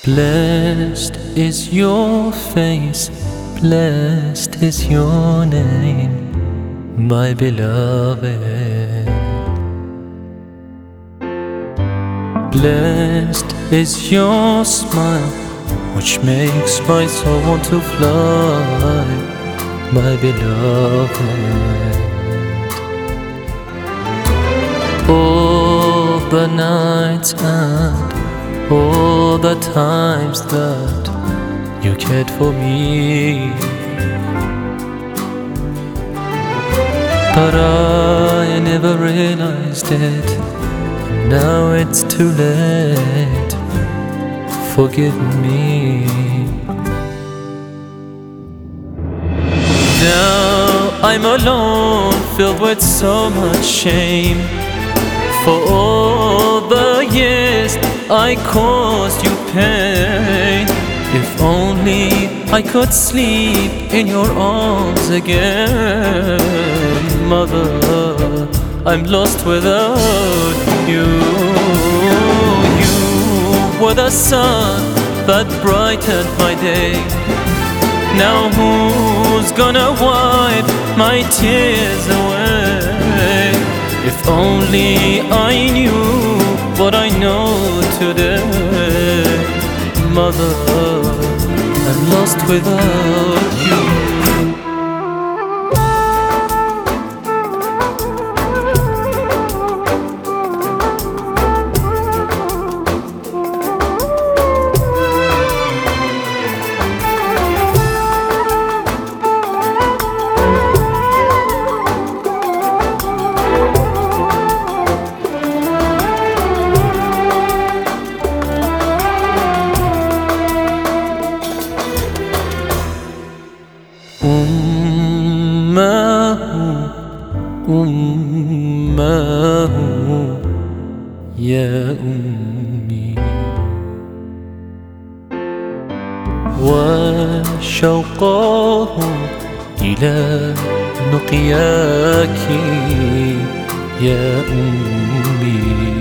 Blessed is your face, blessed is your name, my beloved. Blessed is your smile, which makes my soul want to fly, my beloved. All the nights and all the times that you cared for me, but I never realized it. Now it's too late, forgive me. Now I'm alone, filled with so much shame, for all the years I caused you pain. If only I could sleep in your arms again. Mother, I'm lost without you. You were the sun that brightened my day. Now who's gonna wipe my tears away? If only I knew what I know today. Mother, I'm lost without you. أمه يا أمي، وشوقه إلى لقياك يا أمي.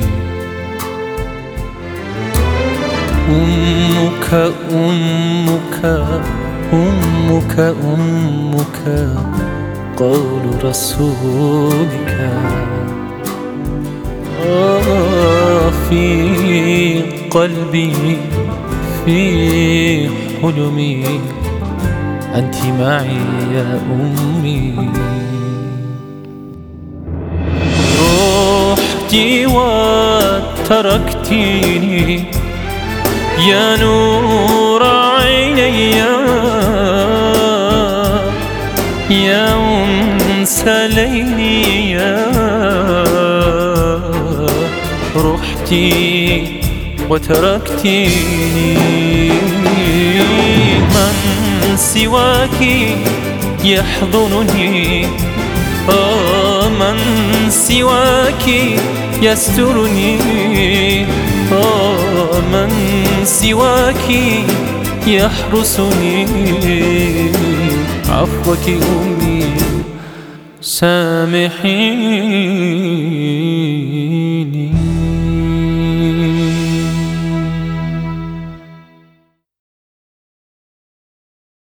أمك أمك أمك أمك قول رسولك. في قلبي في حلمي أنت معي يا أمي. رحتي وتركتيني يا نور عيني، يا أنس ليلي. رحتي وتركتيني، من سواك يحضنني، من سواك يسترني، من سواك يحرسني. عفوك أمي سامحيني.